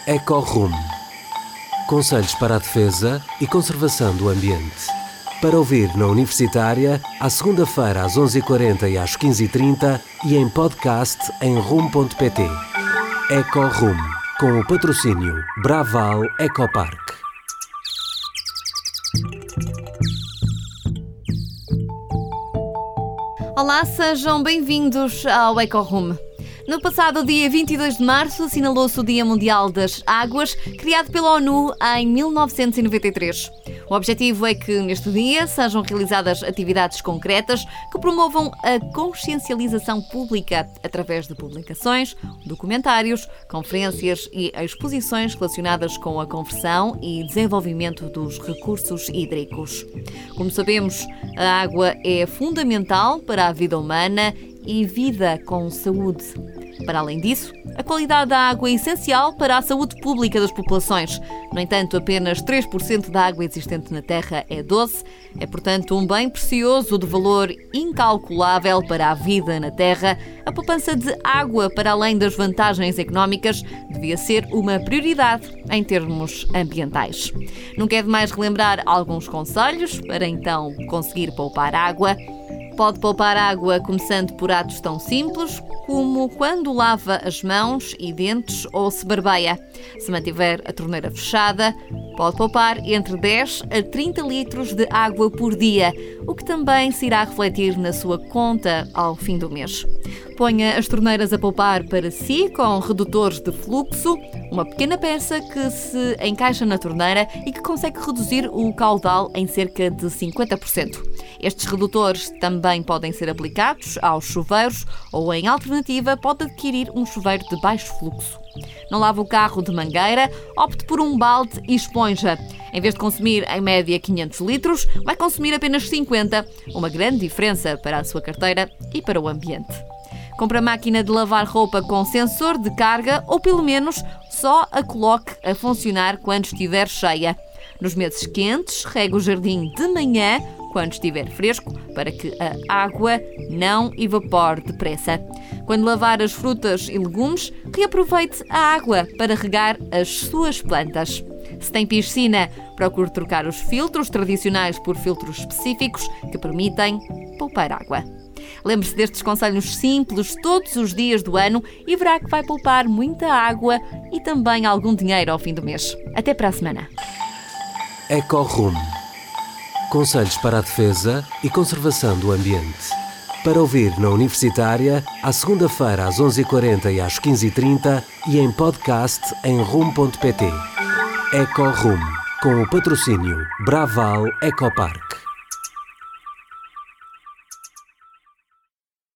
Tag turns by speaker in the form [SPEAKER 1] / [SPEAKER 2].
[SPEAKER 1] Ecorum. Conselhos para a defesa e conservação do ambiente. Para ouvir na Universitária, à segunda-feira às 11h40 e às 15h30 e em podcast em rum.pt. Ecorum, com o patrocínio Braval Ecopark.
[SPEAKER 2] Olá, sejam bem-vindos ao Ecorum. No passado dia 22 de março assinalou-se o Dia Mundial das Águas, criado pela ONU em 1993. O objetivo é que neste dia sejam realizadas atividades concretas que promovam a consciencialização pública através de publicações, documentários, conferências e exposições relacionadas com a conversão e desenvolvimento dos recursos hídricos. Como sabemos, a água é fundamental para a vida humana e vida com saúde. Para além disso, a qualidade da água é essencial para a saúde pública das populações. No entanto, apenas 3% da água existente na Terra é doce. É, portanto, um bem precioso de valor incalculável para a vida na Terra. A poupança de água, para além das vantagens económicas, devia ser uma prioridade em termos ambientais. Nunca é demais relembrar alguns conselhos para então conseguir poupar água. Pode poupar água começando por atos tão simples como quando lava as mãos e dentes ou se barbeia. Se mantiver a torneira fechada, pode poupar entre 10 a 30 litros de água por dia, o que também se irá refletir na sua conta ao fim do mês. Ponha as torneiras a poupar para si com redutores de fluxo, uma pequena peça que se encaixa na torneira e que consegue reduzir o caudal em cerca de 50%. Estes redutores também podem ser aplicados aos chuveiros ou, em alternativa, pode adquirir um chuveiro de baixo fluxo. Não lava o carro de mangueira, opte por um balde e esponja. Em vez de consumir em média 500 litros, vai consumir apenas 50, uma grande diferença para a sua carteira e para o ambiente. Compre a máquina de lavar roupa com sensor de carga ou, pelo menos, só a coloque a funcionar quando estiver cheia. Nos meses quentes, regue o jardim de manhã, quando estiver fresco, para que a água não evapore depressa. Quando lavar as frutas e legumes, reaproveite a água para regar as suas plantas. Se tem piscina, procure trocar os filtros tradicionais por filtros específicos que permitem poupar água. Lembre-se destes conselhos simples todos os dias do ano e verá que vai poupar muita água e também algum dinheiro ao fim do mês. Até para a semana.
[SPEAKER 1] Ecorum. Conselhos para a defesa e conservação do ambiente. Para ouvir na Universitária, à segunda-feira às 11h40 e às 15h30 e em podcast em rum.pt. Ecorum, com o patrocínio Braval Ecopark.